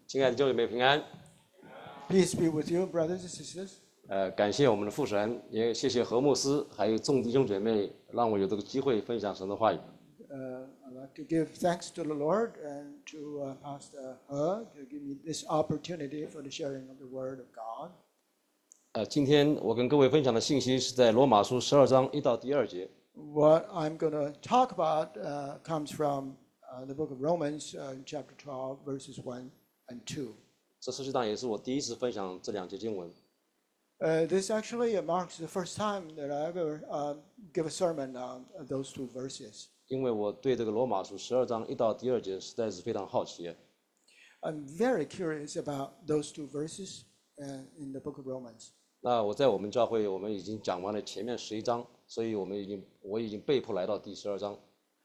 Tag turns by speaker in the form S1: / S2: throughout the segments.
S1: 亲爱的弟兄姐妹平安。
S2: Peace be with you, brothers and sisters.
S1: 感谢我们的父神，也谢谢何牧师，还有众弟兄姐妹，让我有这个机会分享神的话语。
S2: I'd like to give thanks to the Lord and to Pastor He to give me this opportunity for the sharing of the Word of God.
S1: 今天我跟各位分享的信息是在罗马书12章1到第2节。
S2: What I'm going to talk about comes from the book of Romans, chapter 12, verses 1 and 2.
S1: 这实际上也是我第一次分享这2节经文。
S2: This actually marks the first time that I ever give a sermon on those two verses.
S1: 因为我对这个罗马书12章1到第2节实在是非常好奇。
S2: I'm very curious about those two verses in the book of Romans.
S1: 那我在我们教会，我们已经讲完了前面11章，所以我已经被迫来到第12章。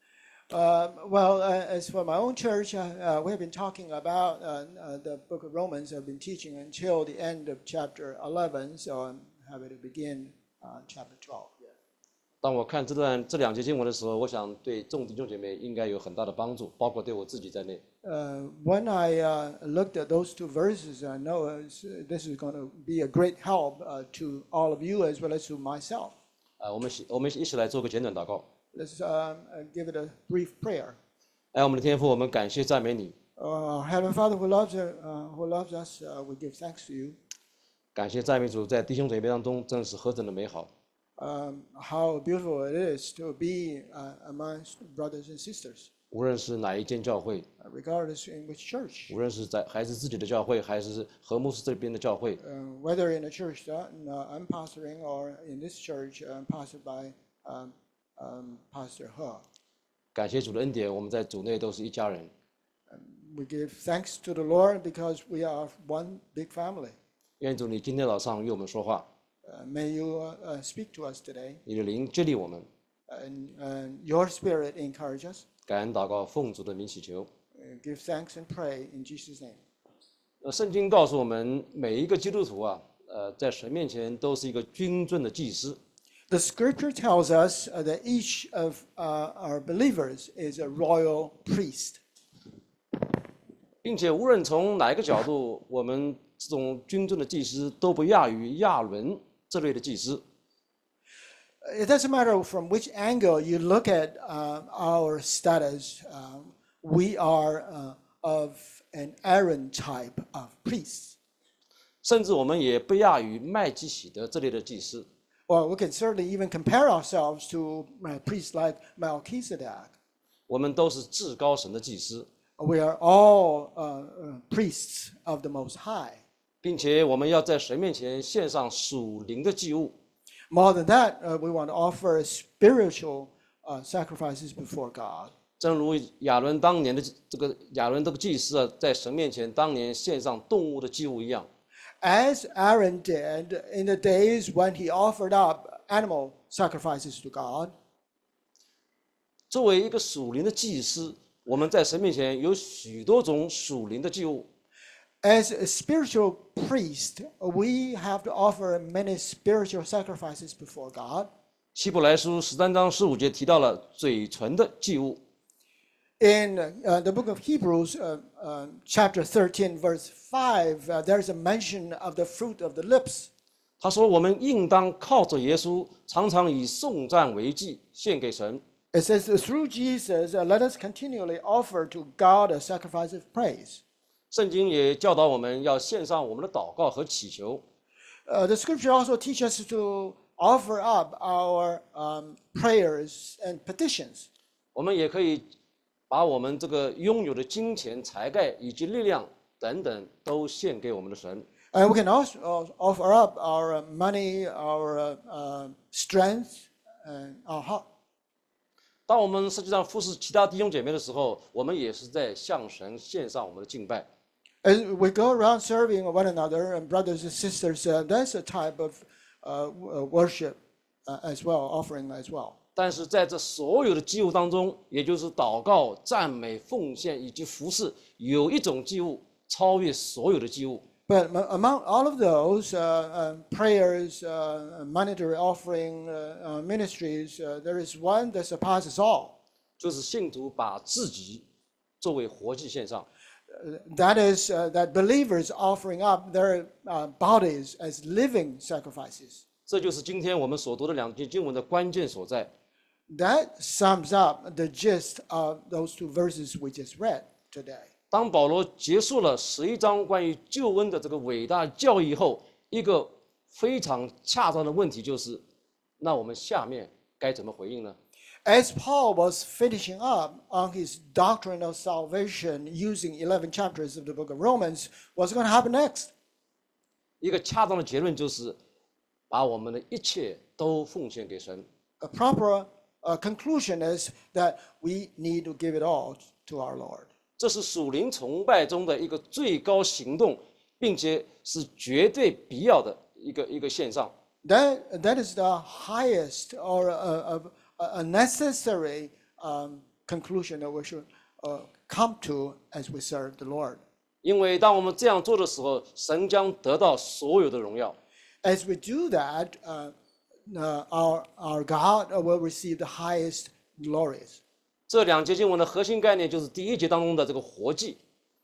S2: As for my own church, we have been talking about the book of Romans. I've been teaching until the end of chapter 11, so I'm happy to begin chapter 12.
S1: 当我看这2节经文的时候，我想对众弟兄姐妹应该有很大的帮助，包括对我自己在内。
S2: When I looked at those two verses, I know this is going to be a great help to all of you as well as to myself.
S1: 我们一起来做个简短祷告。
S2: Let's give it a brief prayer.
S1: 我们的天父，我们感谢赞美你。
S2: Heavenly Father, who loves us, we give thanks to you.
S1: 感谢赞美主，在弟兄姐妹当中真是何等的美好。
S2: How beautiful it is to be amongst brothers and sisters.
S1: 无论是哪一间教会，
S2: regardless in which church.
S1: 无论是还是自己的教会，还是何牧师这边的教会，
S2: Whether in a church that I'm pastoring or in this church pastored by Pastor He.
S1: 感谢主的恩典，我们在主内都是一家人。
S2: We give thanks to the Lord because we are one big family.
S1: 愿主你今天早上与我们说话，
S2: May you speak to us today.
S1: 你的灵激励我们。
S2: And your spirit encourage us.
S1: 感恩祷告，奉主的名祈求。
S2: Give thanks and pray in Jesus' name.
S1: 圣经告诉我们，每一个基督徒啊，在神面前都是一个君尊的祭司。
S2: The scripture tells us that each of our believers is a royal priest.
S1: 并且无论从哪一个角度，我们这种君尊的祭司都不亚于亚伦这类的祭司。
S2: It doesn't matter from which angle you look at our status. We are of an Aaron type of priests.
S1: 甚至我们也不亚于麦基洗德这类的祭司。
S2: Well, we can certainly even compare ourselves to priests like Melchizedek.
S1: 我们都是至高神的祭司。
S2: We are all priests of the Most High.
S1: 并且我们要在神面前献上属灵的祭物。
S2: More than that, we want to offer spiritual sacrifices before God.
S1: 正如亚伦当年的这个祭司啊，在神面前当年献上动物的祭物一样。
S2: As Aaron did in the days when he offered up animal sacrifices to God.
S1: 作为一个属灵的祭司，我们在神面前有许多种属灵的祭物。
S2: As a spiritual priest, we have to offer many spiritual sacrifices before God.
S1: 希伯来书13章15节提到了嘴唇的祭物。
S2: In the book of Hebrews, chapter 13, verse 5, there's a mention of the fruit of the lips.
S1: 他说：“我们应当靠着耶稣，常常以颂赞为祭，献给神。”
S2: It says, through Jesus, let us continually offer to God a sacrifice of praise.
S1: 圣经也教导我们要献上我们的祷告和祈求。
S2: The scripture also teaches us to offer up our prayers and petitions.
S1: 我们也可以把我们这个拥有的金钱、才干以及力量等等都献给我们的神。
S2: And we can also offer up our money, our strength, and our heart.
S1: 当我们实际上服侍其他弟兄姐妹的时候，我们也是在向神献上我们的敬拜。
S2: As we go around serving one another and brothers and sisters, that's a type of worship as well, offering as well.
S1: 但是在这所有的祭物当中，也就是祷告、赞美、奉献以及服侍，有一种祭物超越所有的祭物。
S2: But among all of those prayers, monetary offering, ministries, there is one that surpasses all.
S1: 就是信徒把自己作为活祭献上。
S2: That is, that believers offering up their bodies as living sacrifices.
S1: 这就是今天我们所读的两节经文的关键所在。
S2: That sums up the gist of those two verses we just read today.
S1: 当保罗结束了11章关于救恩的这个伟大教义后，一个非常恰当的问题就是：那我们下面该怎么回应呢？
S2: As Paul was finishing up on his doctrine of salvation using 11 chapters of the book of Romans, what's going to happen next?
S1: 一个恰当的结论就是，把我们的一切都奉献给神。
S2: A proper conclusion is that we need to give it all to our Lord.
S1: 这是属灵崇拜中的一个最高行动，并且是绝对必要的一个献上。
S2: That is the highest or a necessary conclusion that we should come to as we serve the Lord.
S1: 因为当我们这样做的时候，神将得到所有的荣耀。
S2: As we do that, our God will receive the highest glories.
S1: 这两节经文的核心概念就是第一节当中的这个活祭。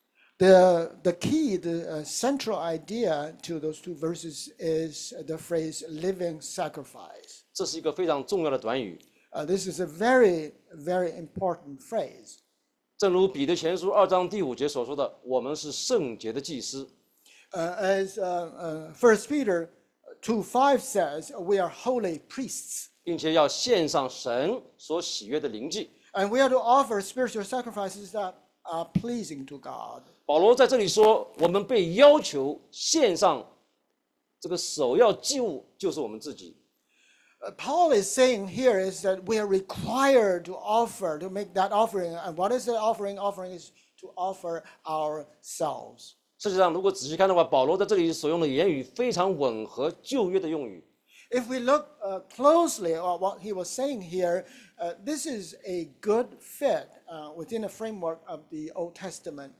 S2: The key, the central idea to those two verses is the phrase living sacrifice.
S1: 这是一个非常重要的短语。
S2: This is a very, very important phrase.
S1: 正如彼得前书2章第5节所说的：“我们是圣洁的祭司。”
S2: As 1 Peter 2:5 says, we are holy priests.
S1: 并且要献上神所喜悦的灵祭。
S2: And we are to offer spiritual sacrifices that are pleasing to God.
S1: 保罗在这里说，我们被要求献上这个首要祭物，就是我们自己。
S2: Paul is saying here is that we are required to offer, to make that offering. And what is the offering? Offering is to offer ourselves.
S1: 实际上，如果仔细看的话，保罗在这里所用的言语非常吻合旧约的用语。
S2: If we look closely at what he was saying here, this is a good fit within the framework of the Old Testament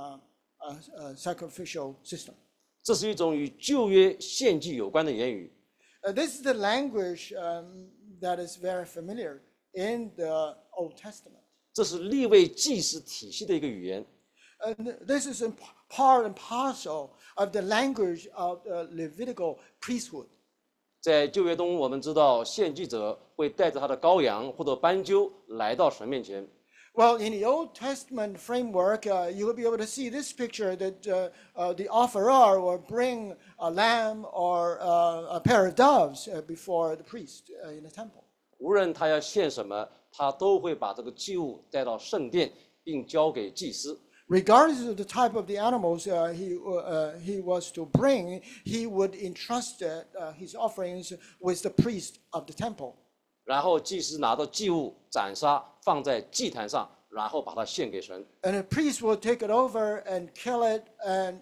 S2: sacrificial system.
S1: 这是一种与旧约献祭有关的言语。
S2: This is the language that is very familiar in the Old Testament.
S1: 这是利未祭司体系的一个语言。
S2: This is part and parcel of the language of the Levitical priesthood.
S1: 在旧约中，我们知道献祭者会带着他的羔羊或者斑鸠来到神面前。
S2: Well, in the Old Testament framework, you will be able to see this picture that the offerer will bring a lamb or a pair of doves before the priest in the temple.
S1: 无论他要献什么，他都会把这个祭物带到圣殿，并交给祭司。
S2: Regardless of the type of the animals he was to bring, he would entrust his offerings with the priest of the temple.
S1: 然后祭司拿到祭物斩杀，放在祭坛上，然后把它献给神。
S2: And the priest will take it over and kill it and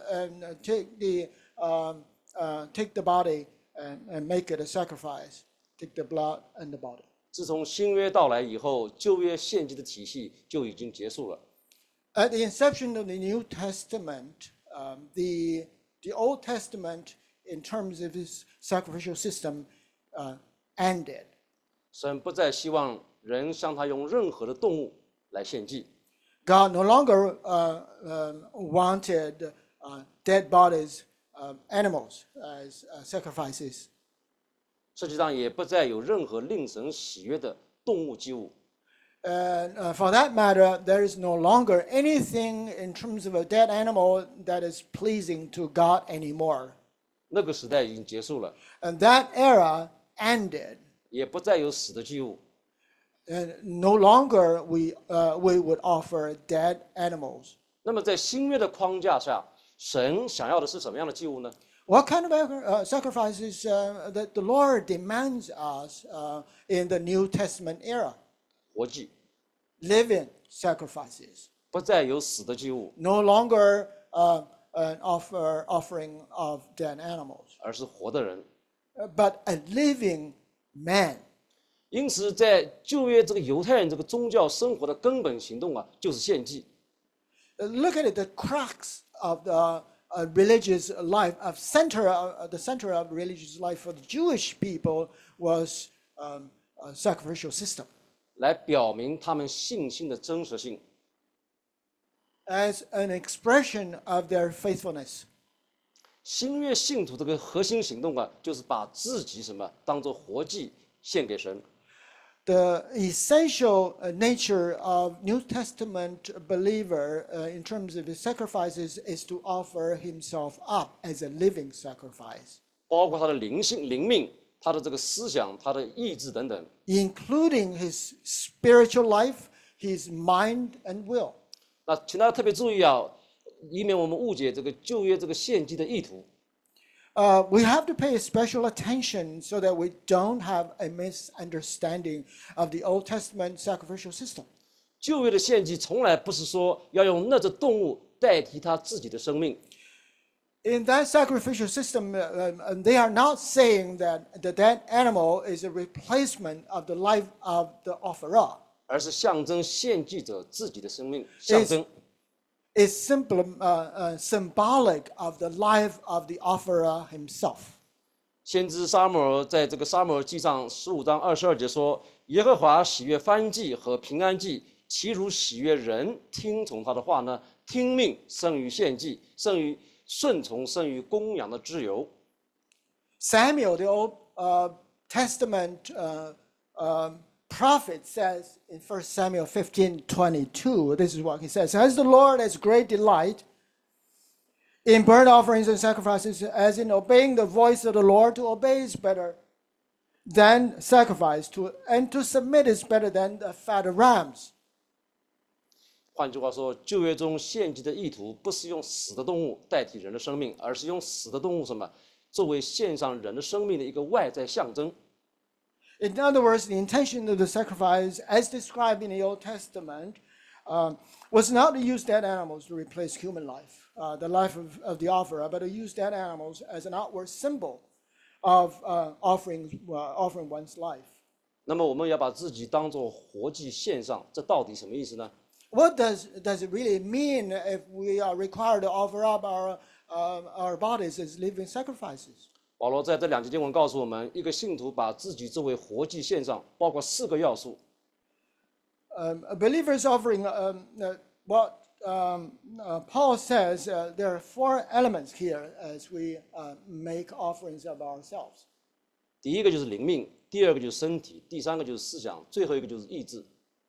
S2: take the body and make it a sacrifice. Take the blood and the body.
S1: 自从新约到来以后，旧约献祭的体系就已经结束了。
S2: At the inception of the New Testament, the Old Testament, in terms of its sacrificial system, ended.
S1: 神不再希望人向他用任何的动物来献祭。
S2: God no longer wanted dead bodies of animals as sacrifices.
S1: 实际上也不再有任何令神喜悦的动物祭物。
S2: And for that matter, there is no longer anything in terms of a dead animal that is pleasing to God anymore.
S1: 那个时代已经结束了，
S2: And that era ended.
S1: 也不再有死的祭物。
S2: And no longer we would offer dead animals.
S1: 那么在新约的框架下，神想要的是什么样的祭物呢？
S2: What kind of sacrifices that the Lord demands us in the New Testament era?
S1: 活祭，
S2: Living sacrifices.
S1: 不再有死的祭物，
S2: No longer an offering of dead animals,
S1: 而是活的人。
S2: but a living man.
S1: 因此，在旧约这个犹太人这个宗教生活的根本行动啊，就是献祭。
S2: Look at it, the crux of the religious life, the center of religious life for the Jewish people was a sacrificial system.
S1: 来表明他们信心的真实性。
S2: as an expression of their faithfulness.
S1: 新约信徒这个核心行动啊，就是把自己什么当做活祭献给神。
S2: The essential nature of New Testament believer in terms of his sacrifices is to offer himself up as a living sacrifice,
S1: 包括他的灵性、灵命，他的这个思想、他的意志等等。
S2: including his spiritual life, his mind and will.
S1: 那请大家特别注意啊，以免我们误解这个旧约这个献祭的意图。
S2: We have to pay special attention so that we don't have a misunderstanding of the Old Testament sacrificial system.
S1: 旧约的献祭从来不是说要用那只动物代替他自己的生命，
S2: In that sacrificial system, they are not saying that that animal is a replacement of the life of the offerer.
S1: 而是象征献祭者自己的生命，象征。
S2: It's simply symbolic of the life of the offerer himself.
S1: 先知撒母耳在这个撒母耳记上15章22节说：“耶和华喜悦燔祭和平安祭，其如喜悦人听从他的话呢？听命胜于献祭，胜于顺从，胜于公羊的脂油。”
S2: Samuel, the Old Testament prophet, says in 1 Samuel 15:22, this is what he says: "As the Lord has great delight in burnt offerings and sacrifices, as in obeying the voice of the Lord, to obey is better than sacrifice, and to submit is better than the fat of rams."
S1: 换句话说，旧约中献祭的意图不是用死的动物代替人的生命，而是用死的动物什么作为献上人的生命的一个外在象征。
S2: In other words, the intention of the sacrifice, as described in the Old Testament, was not to use dead animals to replace human life, the life of the offerer, but to use dead animals as an outward symbol of offering one's life.
S1: 那么我们要把自己当作活祭献上，这到底什么意思呢？
S2: What does it really mean if we are required to offer up our bodies as living sacrifices?
S1: 保罗在这两节经文告诉我们，一个信徒把自己作为活祭献上，包括4个要素。
S2: A believer is offering what Paul says. There are 4 elements here as we make offerings of ourselves.
S1: 第一个就是灵命，第二个就是身体，第三个就是思想，最后一个就是意志。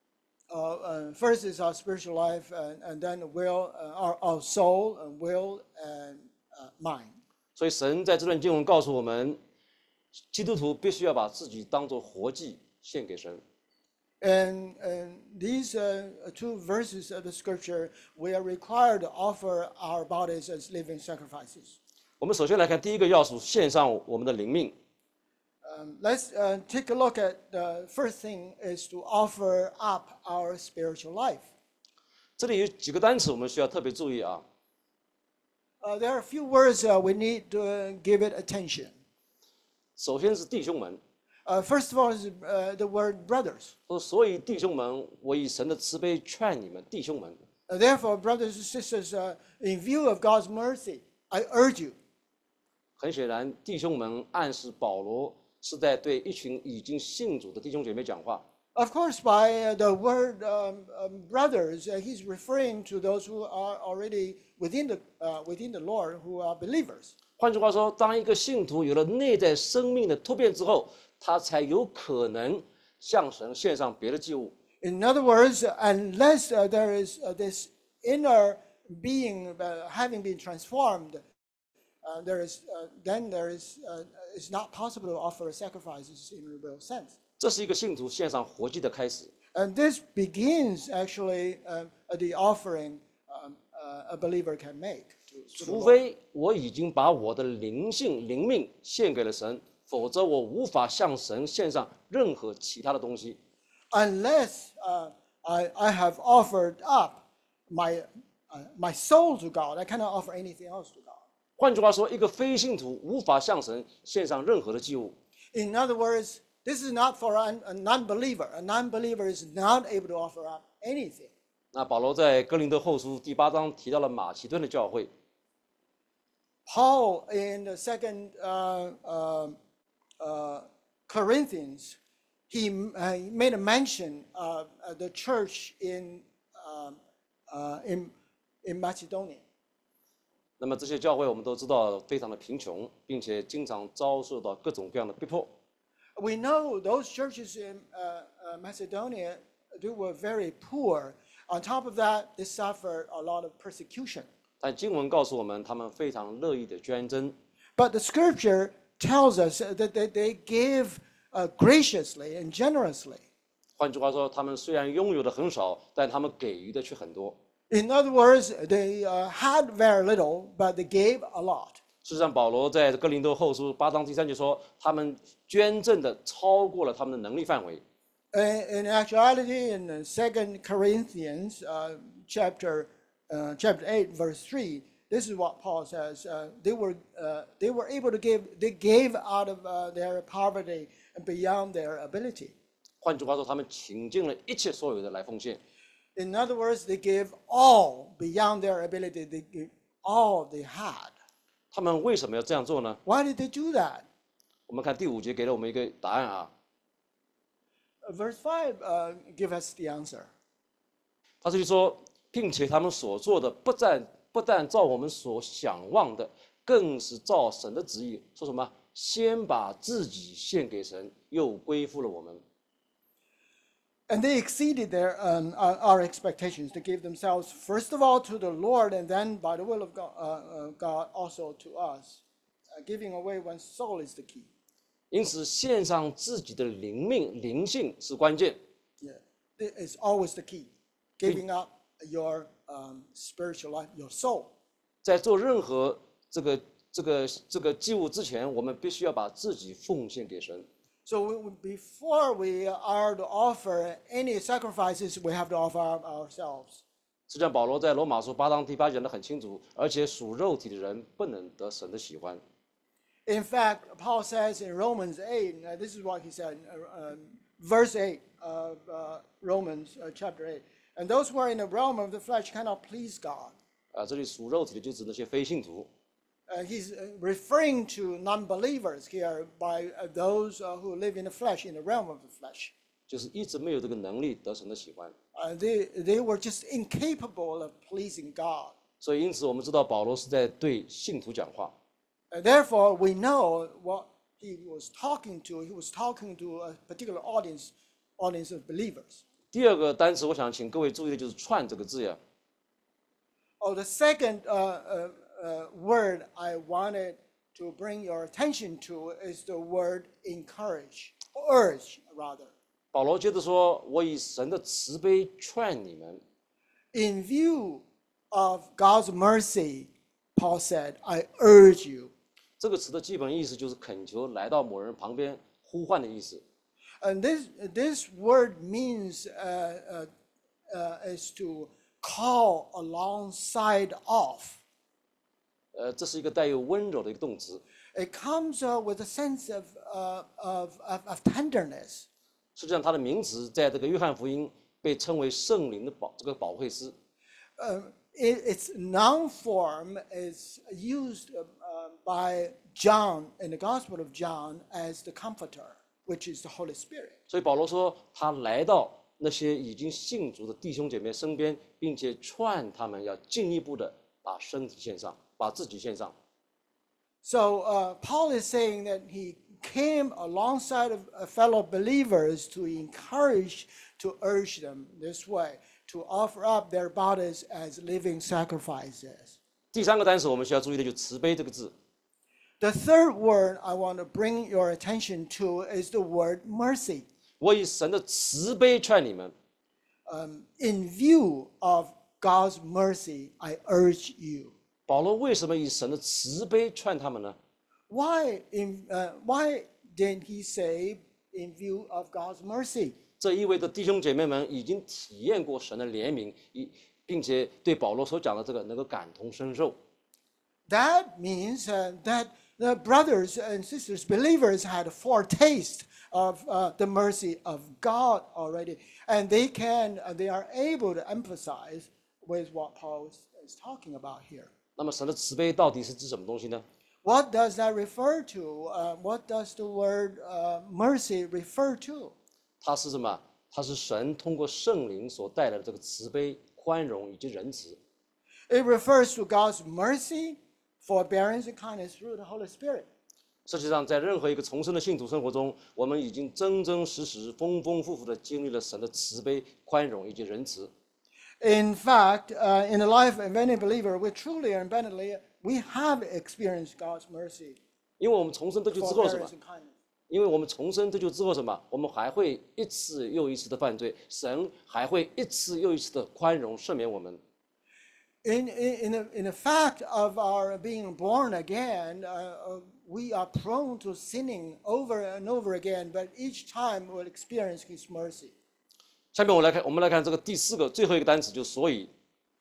S2: First is our spiritual life, and then will, our soul, and will, and mind.
S1: 所以神在这段经文告诉我们，基督徒必须要把自己当作活祭献给神。
S2: And these 2 verses of the scripture, we are required to offer our bodies as living sacrifices.
S1: 我们首先来看第一个要素，献上我们的灵命。
S2: Let's take a look at the first thing is to offer up our spiritual life.
S1: 这里有几个单词我们需要特别注意啊。
S2: There are a few words we need to give it attention.
S1: 首先是弟兄们，
S2: First of all is the word brothers.
S1: 说所以弟兄们，我以神的慈悲劝你们，弟兄们。
S2: Therefore, brothers and sisters, in view of God's mercy, I urge you.
S1: 很显然，弟兄们暗示保罗是在对一群已经信主的弟兄姐妹讲话。
S2: Of course, by the word brothers, he's referring to those who are already within the Lord, who are believers.
S1: 换句话说，当一个信徒有了内在生命的突变之后，他才有可能向神献上别的祭物。
S2: In other words, unless there is this inner being having been transformed, it's not possible to offer sacrifices in a real sense.
S1: 这是一个信徒献上活祭的开始。
S2: And this begins actually the offering a believer can make.
S1: 除非我已经把我的灵性、灵命献给了神，否则我无法向神献上任何其他的东西。
S2: Unless I have offered up my soul to God, I cannot offer anything else to God.
S1: 换句话说，一个非信徒无法向神献上任何的祭物。
S2: In other words, this is not for a non-believer. A non-believer is not able to offer up anything.
S1: 那保罗在哥林多后书第8章提到了马其顿的教会。
S2: Paul in the 2nd Corinthians, he made a mention of the church in in Macedonia.
S1: 那么这些教会我们都知道非常的贫穷，并且经常遭受到各种各样的逼迫。
S2: We know those churches in Macedonia, they were very poor. On top of that, they suffered a lot of persecution.
S1: 但经文告诉我们，他们非常乐意的捐赠。
S2: But the scripture tells us that they gave graciously and generously.
S1: 换句话说，他们虽然拥有的很少，但他们给予的却很多。
S2: In other words, they had very little, but they gave a lot.
S1: 事实上，保罗在哥林多后书8章第3节说，他们捐赠的超过了他们的能力范围。
S2: In actuality, in 2 Corinthians chapter 8, verse 3, this is what Paul says. They were able to give. They gave out of their poverty and beyond their ability.
S1: 换句话说，他们倾尽了一切所有的来奉献。
S2: In other words, they gave all beyond their ability. They gave all they had.
S1: 他们为什么要这样做呢？
S2: Why did they do that?
S1: 我们看第5节给了我们一个答案啊。
S2: Verse 5 give us the answer.
S1: 他这里说，并且他们所做的不但照我们所想望的，更是照神的旨意。说什么？先把自己献给神，又归附了我们。
S2: And they exceeded our expectations. They gave themselves, first of all, to the Lord, and then, by the will of God also to us. Giving away one's soul is the key.
S1: 因此，献上自己的灵性是关键。
S2: Yeah, it's always the key. Giving up your spiritual life, your soul.
S1: 在做任何这个祭物之前，我们必须要把自己奉献给神。
S2: So before we are to offer any sacrifices, we have to offer ourselves.
S1: 实际上，保罗在罗马书8章第8节讲得很清楚，而且属肉体的人不能得神的喜欢。
S2: In fact, Paul says in Romans 8, this is what he said, verse 8 of Romans chapter 8. And those who are in the realm of the flesh cannot please God.
S1: 这里属肉体的就指那些非信徒。
S2: He's referring to non-believers here by those who live in the flesh, in the realm of the flesh.
S1: 就是一直没有这个能力得神的喜欢。
S2: They were just incapable of pleasing God.
S1: 所以，因此我们知道保罗是在对信徒讲话。
S2: Therefore, we know what he was talking to. He was talking to a particular audience of believers.
S1: 第二个单词，我想请各位注意的就是“串”这个字呀。
S2: Oh, the second word I wanted to bring your attention to is the word encourage, urge rather.
S1: 保罗接着说：“我以神的慈悲劝你们。”
S2: In view of God's mercy, Paul said, I urge you.
S1: 这个词的基本意思就是恳求来到某人旁边呼唤的意思。
S2: And this word means is to call alongside of.
S1: 这是一个带有温柔的一个动词。
S2: It comes with a sense of tenderness.
S1: 实际上，它的名词在这个约翰福音被称为圣灵的保惠师。
S2: Its noun form is used by John in the Gospel of John as the Comforter, which is the Holy Spirit.
S1: 所以保罗说，他来到那些已经信主的弟兄姐妹身边，并且劝他们要进一步的把身体献上，把自己献上。
S2: So Paul is saying that he came alongside of fellow believers to encourage, to urge them this way, to offer up their bodies as living sacrifices.
S1: 第三个单词我们需要注意的就是慈悲这个字。
S2: The third word I want to bring your attention to is the word mercy.
S1: 我以神的慈悲劝你们。
S2: In view of God's mercy, I urge you.
S1: 保罗为什么以神的慈悲劝他们呢？
S2: Why didn't he say in view of God's mercy?
S1: 这意味着弟兄姐妹们已经体验过神的怜悯，并且对保罗所讲的这个能够感同身受。
S2: That means that the brothers and sisters, believers, had a foretaste of the mercy of God already, and they are able to empathize with what Paul is talking about here.
S1: 那么神的慈悲到底是指什么东西呢？
S2: What does that refer to? What does the word mercy refer to?
S1: 它是什么？它是神通过圣灵所带来的这个慈悲、宽容以及仁慈。
S2: It refers to God's mercy, forbearance, and kindness through the Holy Spirit.
S1: 实际上，在任何一个重生的信徒生活中，我们已经真真实实、丰丰富富地经历了神的慈悲、宽容以及仁慈。
S2: In fact, in the life of any believer, we truly and abundantly we have experienced God's mercy,
S1: 因为我们重生得救之后什么
S2: forbearance, and kindness.
S1: 因为我们重生得救之后什么？我们还会一次又一次的犯罪，神还会一次又一次的宽容赦免我们。
S2: In the fact of our being born again, we are prone to sinning over and over again, but each time we'll experience His mercy.
S1: 下面我们来看这个第四个最后一个单词，就是所以。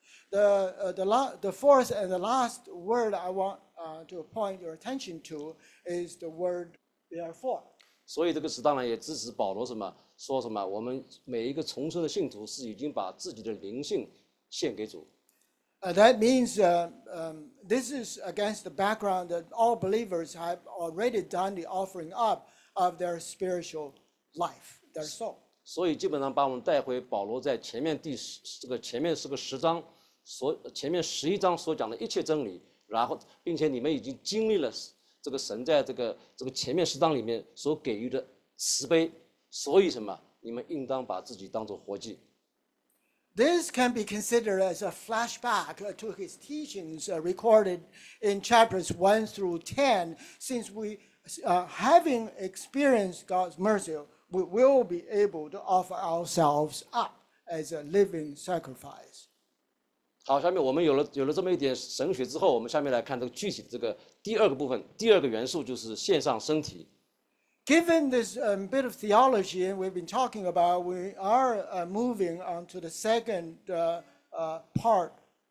S2: The fourth and the last word I want to point your attention to is the word therefore.
S1: 所以这个词当然也支持保罗什么说什么，我们每一个重生的信徒是已经把自己的灵性献给主。
S2: That means this is against the background that all believers have already done the offering up of their spiritual life, their soul.
S1: 所以基本上把我们带回保罗在前面前面是个10章，前面11章所讲的一切真理，然后并且你们已经经历了这个神在这个前面10章里面所给予的慈悲，所以什么？你们应当把自己当作活祭。
S2: This can be considered as a flashback to his teachings recorded in chapters 1 through 10. Since we, having experienced God's mercy, we will be able to offer ourselves up as a living sacrifice.
S1: 好，下面我们有了这么一点神学之后，我们下面来看这个具体的这个第二个部分，第二个元素就是献上身体。
S2: Given this bit of theology we've been talking about, we are moving on to the second part,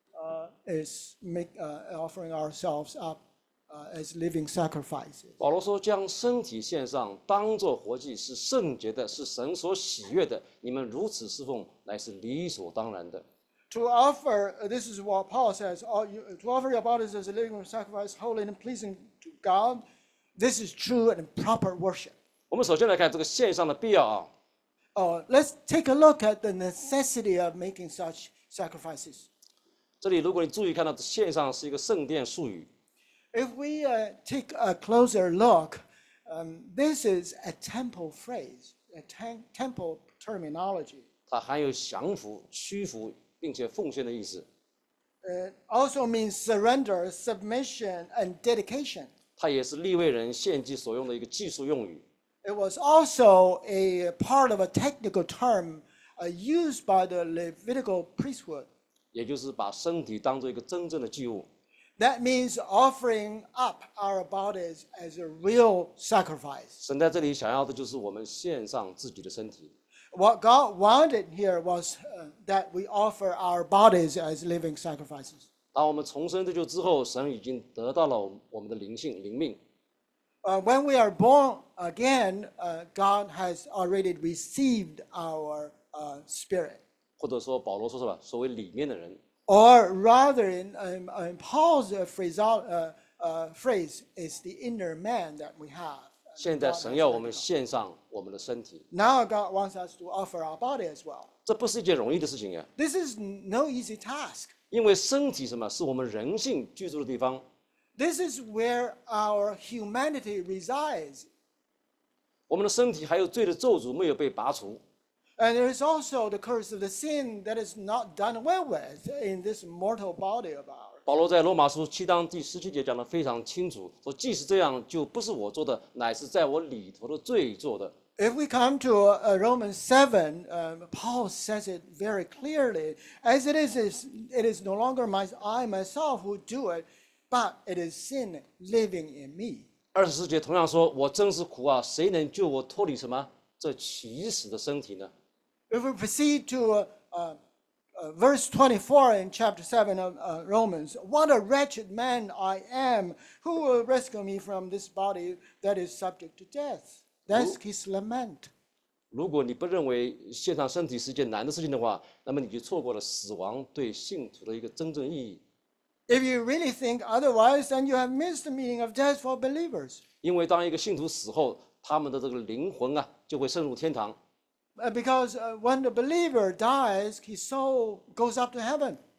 S2: is offering ourselves up as living sacrifices.
S1: 保罗说：“将身体献上，当作活祭，是圣洁的，是神所喜悦的。你们如此侍奉，乃是理所当然的。”
S2: To offer, this is what Paul says, to offer your bodies as a living sacrifice, holy and pleasing to God. This is true and proper worship.
S1: 我们首先来看这个献上的必要啊。
S2: Let's take a look at the necessity of making such sacrifices.
S1: 这里如果你注意看到，献上是一个圣殿术语。
S2: If we take a closer look, this is a temple phrase, a temple terminology.
S1: 它含有降服、屈服，并且奉献的意思。
S2: It also means surrender, submission, and dedication.
S1: 它也是利未人献祭所用的一个技术用语。
S2: It was also a part of a technical term used by the Levitical priesthood.
S1: 也就是把身体当做一个真正的祭物。
S2: That means offering up our bodies as a real sacrifice.
S1: 神在这里想要的就是我们献上自己的身体。
S2: What God wanted here was that we offer our bodies as living sacrifices.
S1: 当我们重生得救之后，神已经得到了我们的灵命。
S2: When we are born again, God has already received our spirit.
S1: 或者说保罗说什么？所谓里面的人。
S2: Or rather, in Paul's phrase, is the inner man that we have.
S1: 现在神要我们献上我们的身体。
S2: Now God wants us to offer our body as well.
S1: 这不是一件容易的事情呀。
S2: This is no easy task.
S1: 因为身体什么是我们人性居住的地方。
S2: This is where our humanity resides.
S1: 我们的身体还有罪的咒诅没有被拔除。
S2: And there is also the curse of the sin that is not done away with in this mortal body of ours.
S1: 保罗在罗马书7章第17节讲得非常清楚，说即使这样，就不是我做的，乃是在我里头的罪做的。
S2: If we come to Romans 7, Paul says it very clearly. As it is no longer I myself who do it, but it is sin living in me.
S1: 24节同样说：“我真是苦啊，谁能救我脱离什么这起死的身体呢？”
S2: If we proceed to verse 24 in chapter 7 of Romans, what a wretched man I am! Who will rescue me from this body that is subject to death? That's his lament.
S1: 如果你不认为献上身体是一件难的事情的话，那么你就错过了死亡对信徒的一个真正意义。
S2: If you really think otherwise, then you have missed the meaning of death for believers.
S1: 因为当一个信徒死后，他们的这个灵魂啊，就会升入天堂。
S2: Because when the believer dies, his soul goes up to heaven.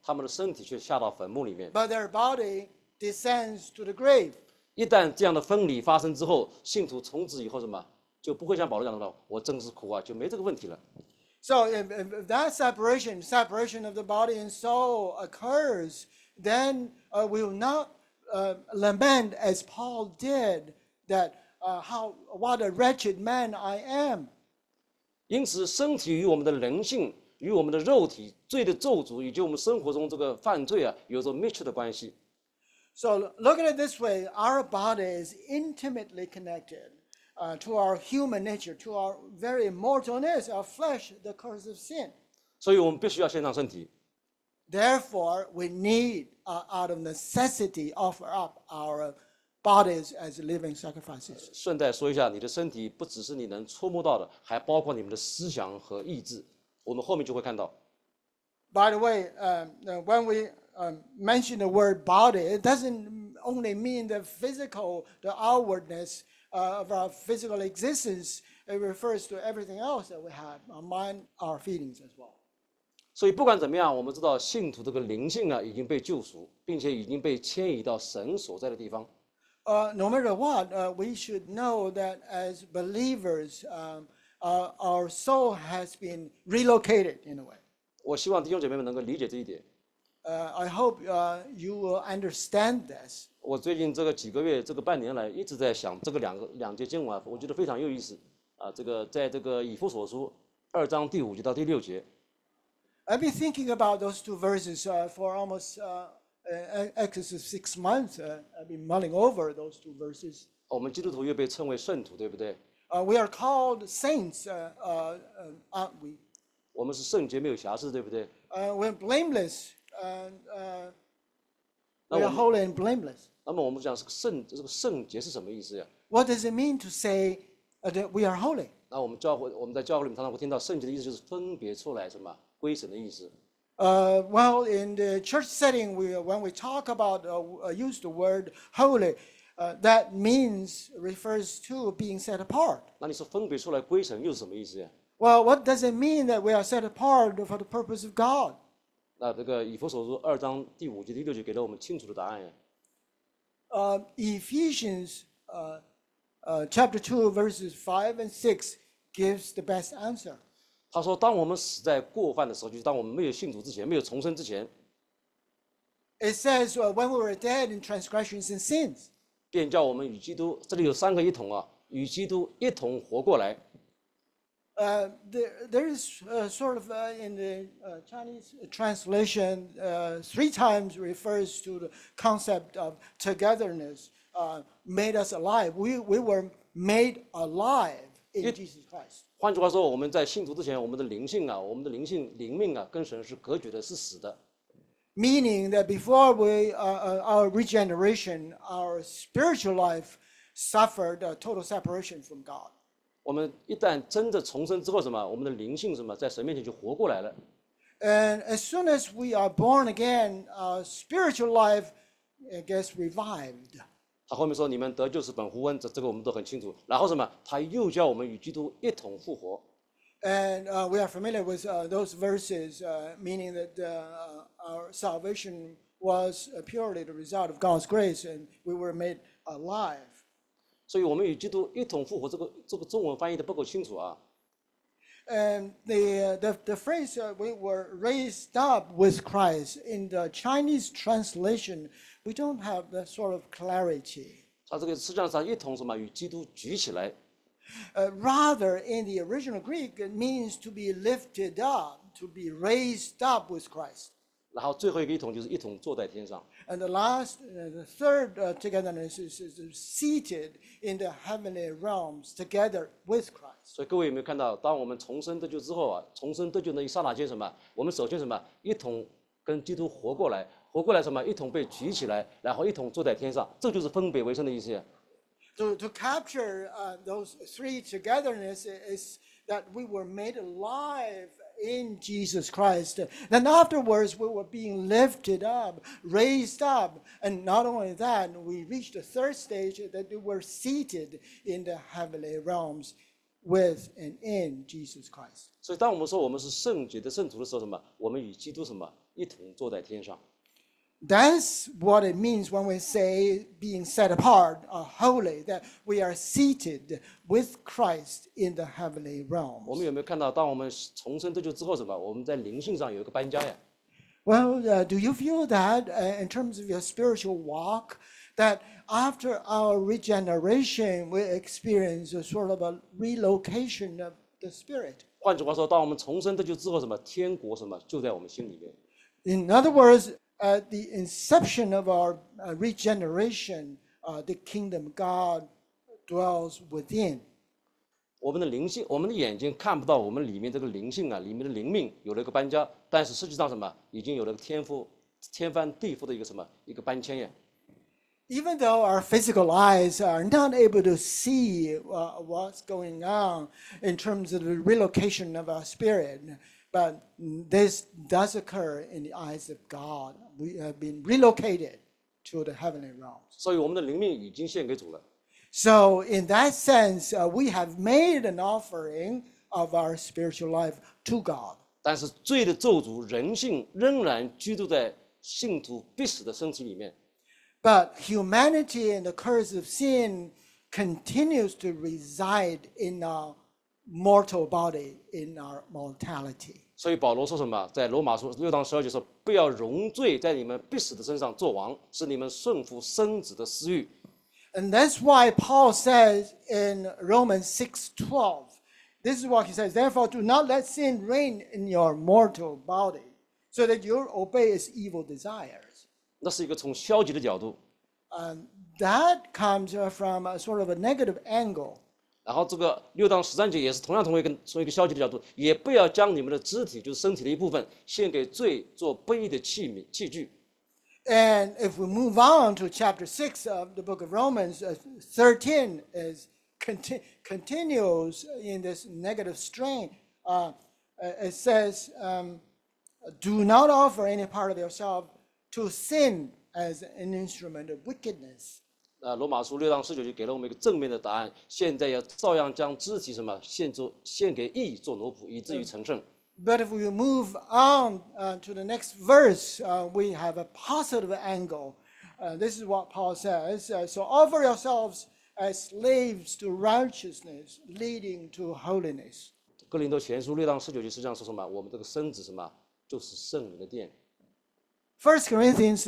S1: 他们的身体却下到坟墓里面。
S2: but their body descends to the grave.
S1: 一旦这样的分离发生之后，信徒从此以后什么就不会像保罗讲的，我真是苦啊，就没这个问题了。
S2: So if that separation of the body and soul occurs, then we will not lament as Paul did that what a wretched man I am.
S1: 因此，身体与我们的人性、与我们的肉体、罪的咒诅，以及我们生活中这个犯罪啊，有着密切的关系。
S2: So look at it this way: our body is intimately connected to our human nature, to our very mortalness, our flesh, the curse of sin.
S1: 所以我们必须要献上身体。
S2: Therefore, we need, out of necessity, offer up our bodies as living sacrifices.
S1: 顺带说一下，你的身体不只是你能触摸到的，还包括你们的思想和意志。我们后面就会看到。
S2: By the way, when we mention the word body, it doesn't only mean the physical, the outwardness of our physical existence. It refers to everything else that we have, our mind, our feelings as well.
S1: 所以不管怎么样，我们知道信徒这个灵性啊已经被救赎，并且已经被迁移到神所在的地方。
S2: No matter what, we should know that as believers, our soul has been relocated in a way.
S1: 我希望弟兄姐妹们能够理解这一点。
S2: I hope you will understand this.
S1: 我最近这个几个月，这个半年来一直在想这个两节经文啊，我觉得非常有意思啊。这个在这个以弗所书2章第5节到第6节，
S2: I've been thinking about those two verses for almost Exodus 6 months. I've been mulling over those two verses.
S1: 我们基督徒又被称为圣徒，对不对？
S2: We are called saints, aren't we?
S1: 我们是圣洁，没有瑕疵，对不对？
S2: We're blameless. We are
S1: 那我们
S2: holy and blameless.
S1: 那么我们讲这个圣洁是什么意思呀？
S2: What does it mean to say that we are holy?
S1: 那我们在教会里面常常会听到圣洁的意思就是分别出来什么归神的意思。
S2: Well, in the church setting, when we talk about use the word holy, that refers to being set apart.
S1: 那你说分别出来归神又是什么意思呀？
S2: Well, what does it mean that we are set apart for the purpose of God?
S1: 那这个以弗所书2章第5节第6节给了我们清楚的答案呀。
S2: Ephesians chapter 2, verses 5 and 6 gives the best answer.
S1: 他说，当我们死在过犯的时候，就是当我们没有信主之前，没有重生之前，
S2: It says, when we were dead in transgressions and sins.
S1: 便叫我们与基督，这里有3个一同啊，与基督一同活过来。
S2: There is sort of in the Chinese translation, 3 times refers to the concept of togetherness, made us alive. We were made alive in Jesus Christ.
S1: 换句话说，我们在信主之前，我们的灵性啊，我们的灵命啊，跟神是隔绝的，是死的。
S2: Meaning that before our regeneration, our spiritual life suffered a total separation from God.
S1: 我们一旦真的重生之后，什么？我们的灵性什么，在神面前就活过来了。
S2: And as soon as we are born again, our spiritual life gets revived.
S1: 他后面说：“你们得救是本乎恩，这个我们都很清楚。”然后什么？他又叫我们与基督一同复活。
S2: And we are familiar with those verses, meaning that our salvation was purely the result of God's grace, and we were made alive.
S1: 所以，我们与基督一同复活，这个中文翻译的不够清楚啊。
S2: And the phrase "we were raised up with Christ" in the Chinese translation, we don't have that sort of clarity.
S1: 他这个实际上是一同什么？与基督举起来。
S2: Rather, in the original Greek, it means to be lifted up, to be raised up with Christ.
S1: 然后最后一个一同就是一同坐在天上。
S2: And the third togetherness is seated in the heavenly realms together with Christ.
S1: 所以各位有没有看到，当我们重生得救之后啊，重生得救那一刹那间什么？我们首先什么？一同跟基督活过来，活过来什么？一同被举起来，然后一同坐在天上，这就是分别为圣的意思。
S2: To capture those 3 togetherness is that we were made alive in Jesus Christ. Then afterwards, we were being lifted up, raised up. And not only that, we reached the third stage that we were seated in the heavenly realms with and in Jesus Christ.
S1: 所以，当我们说我们是圣洁的圣徒的时候，什么？我们与基督什么一同坐在天上。
S2: That's what it means when we say being set apart or holy, that we are seated with Christ in the heavenly
S1: 我
S2: realms.
S1: 们有没有看到，当我们重生得救之后，什么？我们在灵性上有一个搬家呀。
S2: Well, do you feel that in terms of your spiritual walk, that after our regeneration, we experience a sort of a relocation of the spirit?
S1: 换句话说，当我们重生得救之后，什么？天国什么就在我们心里面。
S2: In other words, at the inception of our regeneration, the kingdom of God dwells within.
S1: 我们的灵性，我们的眼睛看不到我们里面这个灵性啊，里面的灵命有了一个搬家，但是实际上什么，已经有了天翻地覆的一个什么一个搬迁呀。
S2: Even though our physical eyes are not able to see what's going on in terms of the relocation of our spirit, but this does occur in the eyes of God. We have been relocated to the heavenly realms.
S1: 所以我们的灵命已经献给主了。
S2: So, in that sense, we have made an offering of our spiritual life to God.
S1: 但是罪的咒诅，人性仍然居住在信徒必死的身体里面。
S2: But humanity and the curse of sin continues to reside in our mortal body, in our mortality.
S1: 所以保罗说什么？在罗马书6章12节说：“不要容罪在你们必死的身上作王，使你们顺服生子的私欲。”
S2: And that's why Paul says in Romans 6:12, this is what he says, therefore do not let sin reign in your mortal body, so that you obey its evil desires.
S1: 那是一个从消极的角度。
S2: That comes from a sort of a negative angle.
S1: 然后这个6章13节也是同样从一个消极的角度，也不要将你们的肢体，就是身体的一部分，献给罪做不义的器具。
S2: And if we move on to chapter 6 of the book of Romans, 13 is continues in this negative strain. It says, do not offer any part of yourself to sin as an instrument of wickedness.
S1: 罗马书6章19节给了我们一个正面的答案，现在要照样将肢体什么献给义做奴仆，以至于成圣。
S2: But if we move on to the next verse, we have a positive angle. This is what Paul says. So offer yourselves as slaves to righteousness, leading to holiness.
S1: 哥林多前书6章19节实际上说什么？我们这个身子什么，就是圣灵的殿。
S2: 1 Corinthians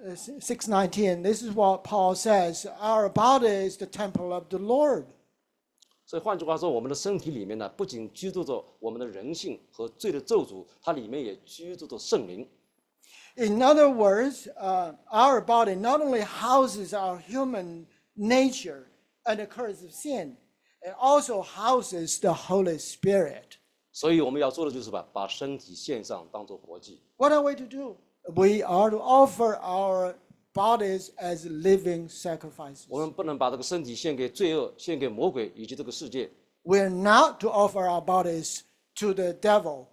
S2: 6:19, this is what Paul says. Our body is the temple of the Lord.
S1: 所以换句话说，我们的身体里面呢，不仅居住着我们的人性和罪的咒诅，它里面也居住着圣灵。
S2: In other words, our body not only houses our human nature and the curse of sin, it also houses the Holy Spirit.
S1: 所以我们要做的就是把身体献上，当做活祭。
S2: What are we to do? We are to offer our bodies as living sacrifices.
S1: 我们不能把这个身体献给罪恶、献给魔鬼以及这个世界。
S2: We're not to offer our bodies to the devil,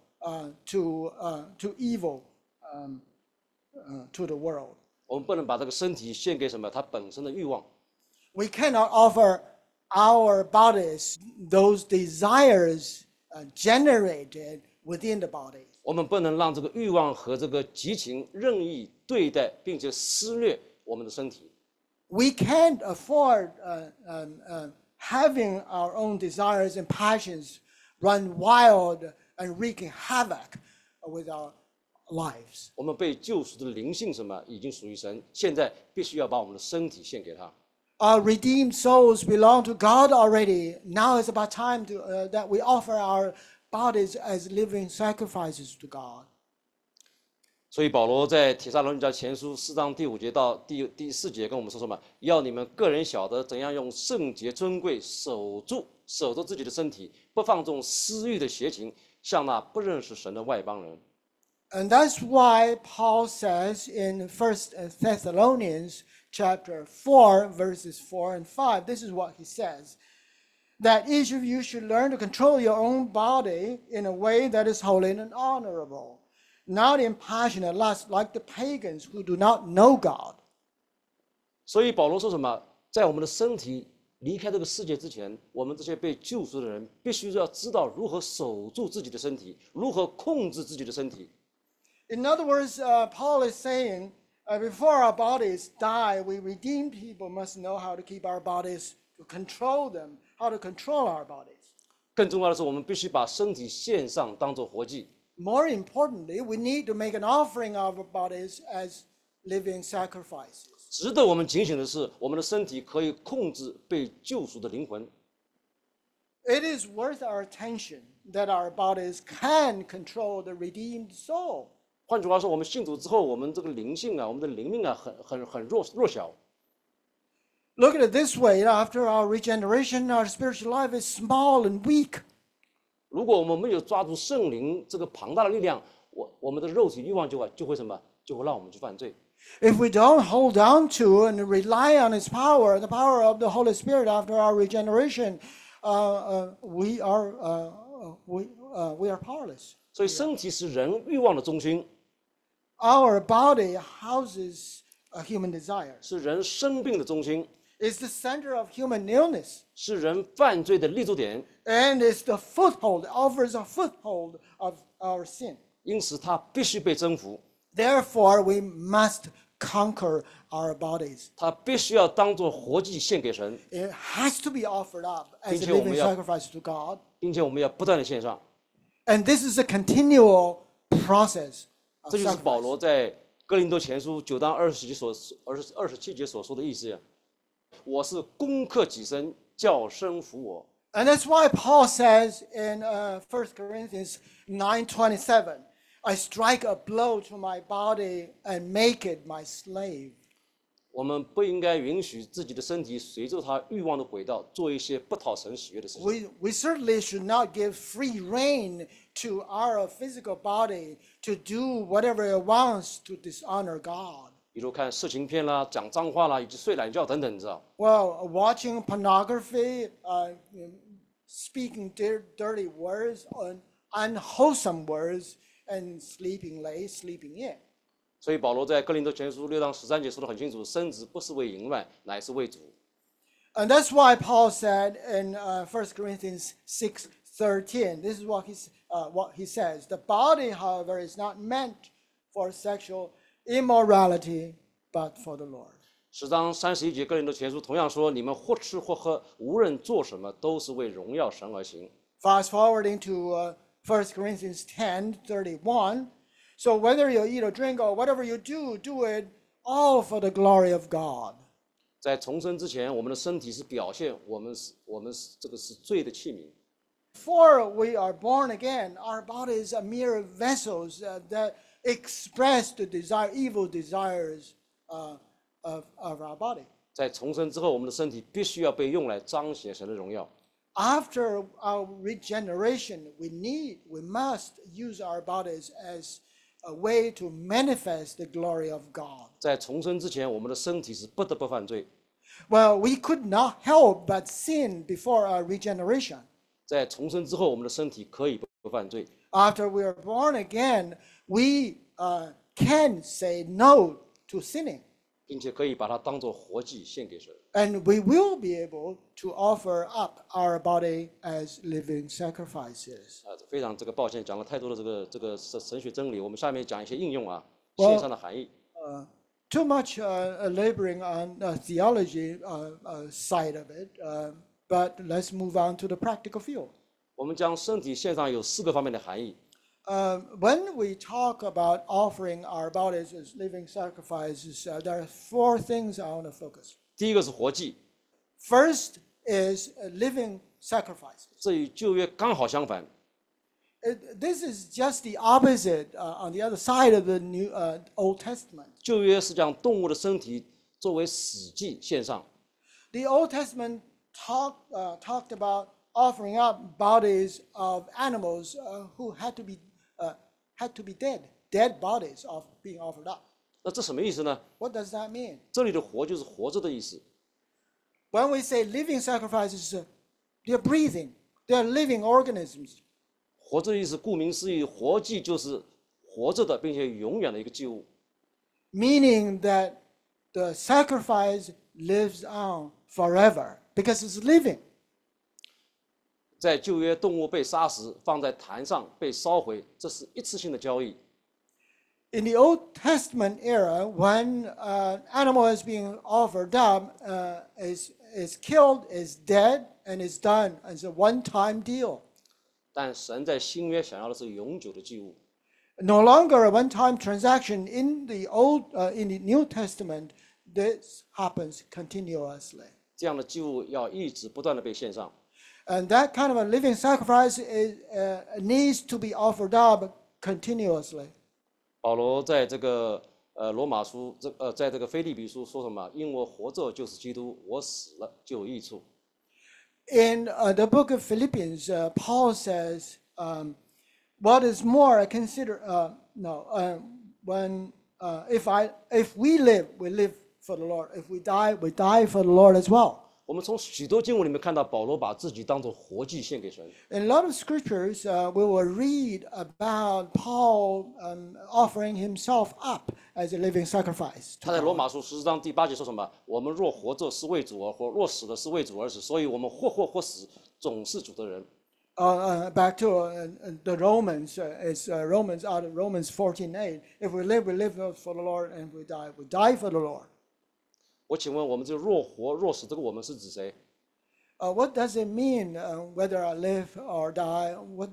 S2: to evil, to the world.
S1: 我们不能把这个身体献给什么？它本身的欲望。
S2: We cannot offer our bodies those desires generated within the body.
S1: 我们不能让这个欲望和这个激情任意对待，并且施虐我们的身体。
S2: We can't afford having our own desires and passions run wild and wreaking havoc with our lives.
S1: 我们被救赎的灵性什么已经属于神，现在必须要把我们的身体献给他。
S2: Our redeemed souls belong to God already. Now it's about time that we offer our bodies as living sacrifices to God.
S1: 所以保罗在帖撒罗尼迦前书4章第5节到第4节跟我们说什么？要你们个人晓得怎样用圣洁尊贵守住自己的身体，不放纵私欲的邪情，像那不认识神的外邦人。
S2: And that's why Paul says in 1 Thessalonians chapter 4, verses 4 and 5, this is what he says, that each of you should learn to control your own body in a way that is holy and honorable, not in passionate lust like the pagans who do not know God.
S1: 所以保罗说什么？在我们的身体离开这个世界之前，我们这些被救赎的人，必须要知道如何守住自己的身体，如何控制自己的身体。
S2: In other words, Paul is saying, before our bodies die, we redeemed people must know how to keep our bodies, to control them, how to control our bodies.
S1: 更重要的是，我们必须把身体献上，当作活祭。
S2: More importantly, we need to make an offering of our bodies as living sacrifices.
S1: 值得我们警醒的是，我们的身体可以控制被救赎的灵魂。
S2: It is worth our attention that our bodies can control the redeemed soul.
S1: 换句话说，我们信主之后，我们这个灵性啊，我们的灵命啊，很弱小。
S2: Look at it this way, after our regeneration, our spiritual life is small and weak.
S1: 如果我们没有抓住圣灵这个庞大的力量，我们的肉体欲望就会什么？就会让我们去犯罪。
S2: If we don't hold on to and rely on His power, the power of the Holy Spirit after our regeneration, we are powerless.
S1: 所以，身体是人欲望的中心，
S2: Our body houses human desires.
S1: 是人生病的中心，
S2: It's the center of human illness,
S1: 是人犯罪的立足点。
S2: and it's the foothold, offers a foothold of our sin.
S1: 因此，它必须被征服，
S2: Therefore, we must conquer our bodies.
S1: 它必须要当作活祭献给神，
S2: It has to be offered up as a
S1: 并且我们
S2: living
S1: 要-
S2: sacrifice to God.
S1: 并且我们要不断的献上。
S2: And this is a continual process of
S1: 这就是保
S2: sacrifice.
S1: 罗在哥林多前书9章27节所说的意思呀。我是攻克己身，叫身服我。
S2: And that's why Paul says in 1 Corinthians 9:27, I strike a blow to my body and make it my slave.
S1: 我们不应该允许自己的身体随着他欲望的轨道做一些不讨神喜悦的事情。
S2: We certainly should not give free rein to our physical body to do whatever it wants to dishonor God.
S1: 比如看色情片啦、讲脏话啦，以及睡懒觉等等，你知道？
S2: Well, watching pornography, speaking dirty words, unwholesome words, and sleeping late, sleeping in.
S1: 所以保罗在哥林多前书6章13节说得很清楚：身子不是为淫乱，乃是为主。
S2: And that's why Paul said in 1 Corinthians 6:13, this is what he says. The body, however, is not meant for sexual immorality, but for the Lord.
S1: 10章31节哥林多前书同样说：你们或吃或喝，无论做什么，都是为荣耀神而行。
S2: Fast forwarding to 1 Corinthians 10:31. So whether you eat or drink or whatever you do, do it all for the glory of God.
S1: 在重生之前，我们的身体是表现我们是这个是罪的器皿。
S2: Before we are born again, our bodies are mere vessels that express the evil desires of our body.
S1: 在重生之后，我们的身体必须要被用来彰显神的荣耀。
S2: After our regeneration, we must use our bodies as a way to manifest the glory of God.
S1: 在重生之前，我们的身体是不得不犯罪；
S2: Well, we could not help but sin before our regeneration.
S1: 在重生之后，我们的身体可以不犯罪。
S2: After we are born again, we can say no to sinning.
S1: 并且可以把它当作活祭献给神。
S2: And we will be able to offer up our body as living sacrifices.
S1: 非常抱歉，讲了太多的这个神学真理，我们下面讲一些应用啊，
S2: Well-
S1: 线上的含义。
S2: Too much laboring on theology side of it, but let's move on to the practical field.
S1: 我们将身体献上有4个方面的含义。
S2: When we talk about offering our bodies as living sacrifices, there are 4 things I want to focus.
S1: 第一个是活祭，
S2: First is living sacrifices.
S1: 这与旧约刚好相反。
S2: This is just the opposite on the other side of the Old Testament.
S1: 旧约是将动物的身体作为死祭献上，
S2: The Old Testament talked about offering up bodies of animals who had to be dead bodies of being offered up.
S1: 那这什么意思呢？
S2: What does that mean?
S1: 这里的活就是活着的意思。
S2: When we say living sacrifices, they're breathing, they're living organisms.
S1: 活着的意思，顾名思义，活祭就是活着的，并且永远的一个祭物。
S2: Meaning that the sacrifice lives on forever because it's living.
S1: 在旧约，动物被杀死，放在坛上被烧毁，这是一次性的交易。
S2: In the Old Testament era, when an animal is being offered up, is killed, is dead, and is done as a one-time deal.
S1: 但神在新约想要的是永久的祭物。
S2: No longer a one-time transaction in the New Testament. This happens continuously.
S1: 这样的祭物要一直不断的被献上。
S2: And that kind of a living sacrifice needs to be offered up continuously.
S1: 保罗在这个罗马书在这个腓立比书说什么？因我活着就是基督，我死了就有益处。
S2: In the book of Philippians, Paul says, "What is more, I consider if we live, we live for the Lord. If we die, we die for the Lord as well."
S1: 我们从许多经文里面看到，保罗把自己当作活祭献给神。
S2: In a lot of scriptures, we will read about Paul offering himself up as a living sacrifice.
S1: 他在罗马书10章第8节说什么？我们若活着是为主而活，若死了是为主而死，所以我们或活或死，总是主的人。
S2: Back to the Romans, it's Romans out of Romans 14:8. If we live, we live for the Lord, and if we die for the Lord.
S1: 我请问，我们这若活若死，这个我们是指谁？
S2: What does it mean, whether I live or die? What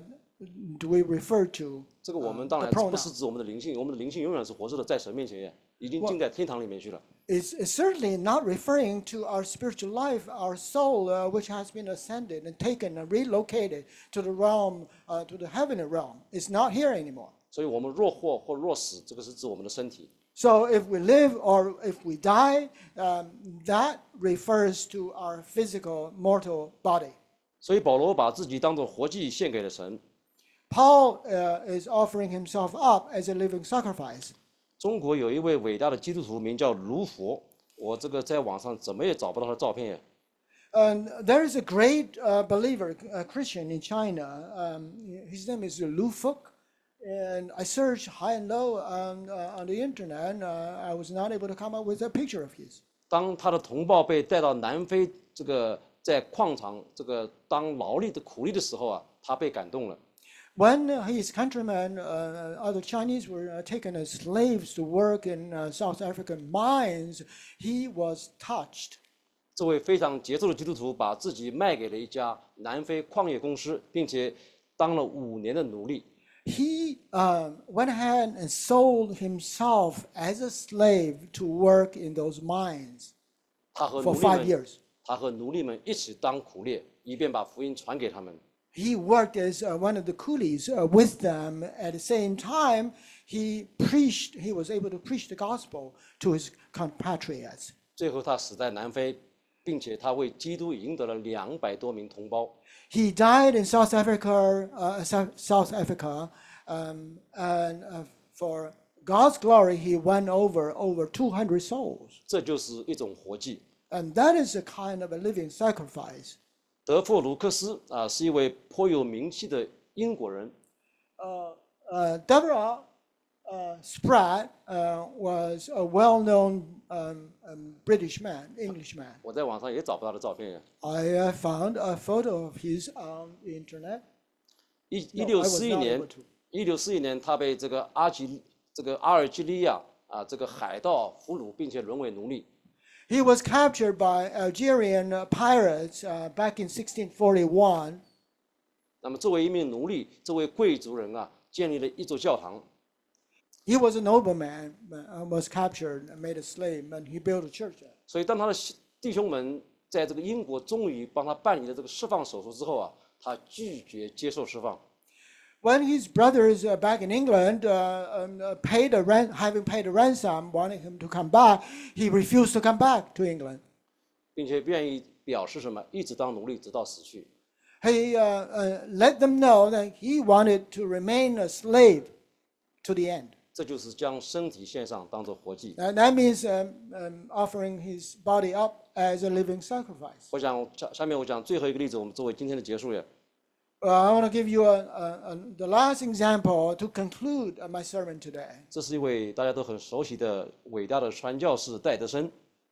S2: do we refer to?
S1: 这个我们当然不是指我们的灵性，我们的灵性永远是活着的，在神面前已经进在天堂里面去了。
S2: It's certainly not referring to our spiritual life, our soul, which has been ascended and taken and relocated to the realm, to the heavenly realm. It's not here anymore.
S1: 所以我们若活或若死，这个是指我们的身体。
S2: So if we live or if we die, that refers to our physical, mortal body.
S1: 所以保罗把自己当作活祭献给了神。
S2: Paul is offering himself up as a living sacrifice.
S1: 中国有一位伟大的基督徒，名叫卢佛，我这个在网上怎么也找不到他的照片。
S2: And there is a great believer, a Christian in China. His name is Lu Fuk. And I searched high and low on the internet. I was not able to come up with a picture of his.
S1: 当他的同胞被带到南非这个在矿场这个当劳力的苦力的时候啊，他被感动了。
S2: When his countrymen, other Chinese, were taken as slaves to work in South African mines, he was touched.
S1: 这位非常杰出的基督徒把自己卖给了一家南非矿业公司，并且当了5年的奴隶。
S2: He went ahead and sold himself as a slave to work in those mines
S1: 他和
S2: for
S1: 奴隶
S2: 5
S1: 们
S2: years.
S1: 他和奴隶们一起当苦力，以便把福音传给他们。
S2: He worked as one of the coolies with them. At the same time, he was able to preach the gospel to his compatriots.
S1: 最后他死在南非，并且他为基督赢得了200多名同胞。
S2: He died in South Africa, and for God's glory, he won over 200 souls.
S1: 这就是一种活祭。
S2: And that is a kind of a living sacrifice.
S1: 德弗卢克斯是一位颇有名气的英国人。
S2: Deborah Spratt was a well-known British man, English man.
S1: 我在网上也找不到他的照片。
S2: I found a photo of his on the internet.
S1: 1641年，他被这个阿尔及利亚这个海盗俘虏，并且沦为奴隶。
S2: He was captured by Algerian pirates back in 1641.
S1: 那么作为一名奴隶，这位贵族人建立了一座教堂。
S2: He was a nobleman, was captured and made a slave, and he built a church.
S1: 所以当他的弟兄们在这个英国终于帮他办理了这个释放手术之后他拒绝接受释放。
S2: When his brothers back in England having paid a ransom, wanting him to come back, he refused to come back to England.
S1: 并且愿意表示什么，一直当奴隶直到死去。
S2: He let them know that he wanted to remain a slave to the end.
S1: 这就是将身体献上，当作活祭。
S2: That means offering his body up as a living sacrifice.
S1: 我想下面我讲最后一个例子，我们作为今天的结束也。
S2: I want to give you the last example to conclude my sermon today.
S1: 这是一位大家都很熟悉的伟大的传教士戴德生。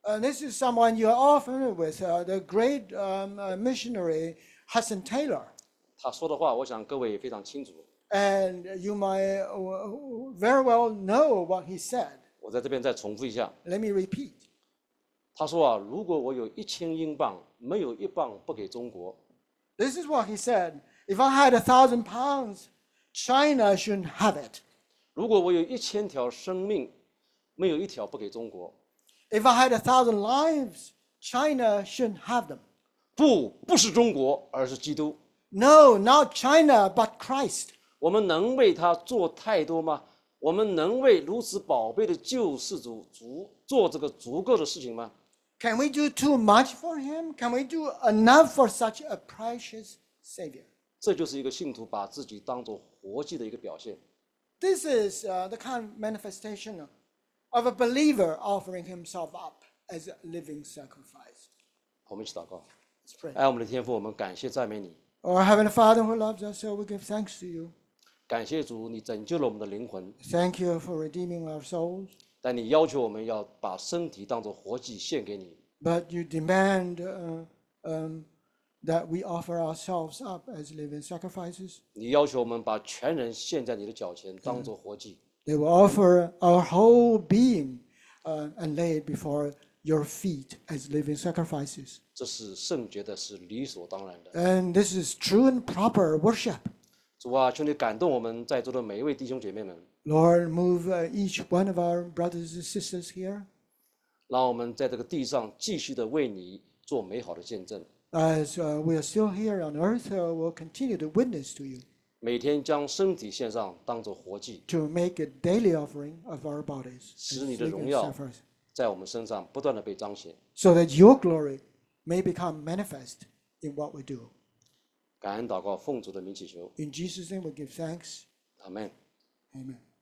S2: This is someone you are all familiar with, the great missionary Hudson Taylor.
S1: 他说的话，我想各位也非常清楚。
S2: And you might very well know what he said.
S1: 我在这边再重复一下，
S2: Let me repeat.
S1: 他说啊，如果我有1000英镑，没有1磅不给中国。
S2: This is what he said. If I had 1,000 pounds, China shouldn't have it.
S1: 如果我有1000条生命，没有1条不给中国。
S2: If I had 1,000 lives, China shouldn't have them.
S1: 不是中国，而是基督。
S2: No, not China, but Christ.
S1: 我们能为他做太多吗？我们能为如此宝贝的救世主做这个足够的事情吗？
S2: Can we do too much for him? Can we do enough for such a precious Savior?
S1: 这就是一个信徒把自己当作活祭的一个表现。
S2: This is the kind of manifestation of a believer offering himself up as a living sacrifice.
S1: 我们一起祷告。
S2: Let's pray.
S1: 爱我们的天父，我们感谢赞美你，
S2: Our Heavenly Father who loves us, so we give thanks to you.
S1: 感谢主，你拯救了我们的灵魂，
S2: Thank you for redeeming our souls.
S1: 但你要求我们要把身体当作活祭献给你。
S2: But you demand that we offer ourselves up as living sacrifices.
S1: 你要求我们把全人献在你的脚前，当作活祭。
S2: They will offer our whole being and lay it before your feet as living sacrifices.
S1: 这是圣洁的，是理所当然的。
S2: And this is true and proper worship.
S1: 主啊，求你感动我们在座的每一位弟兄姐妹们，
S2: Lord, move each one of our brothers and sisters here
S1: 让我们在这个地上继续的为你做美好的见证，
S2: as we are still here on earth. We'll continue to witness to you,
S1: 每天将身体献上，当作活祭，
S2: to make a daily offering of our bodies
S1: 使
S2: as
S1: 你的
S2: living
S1: 荣耀
S2: sacrifices,
S1: 在我们身上不断的被彰显。
S2: so that your glory may become manifest in what we do.
S1: 感恩祷告，奉主的名祈求，
S2: In Jesus' name we give thanks.
S1: 阿门。
S2: Amen.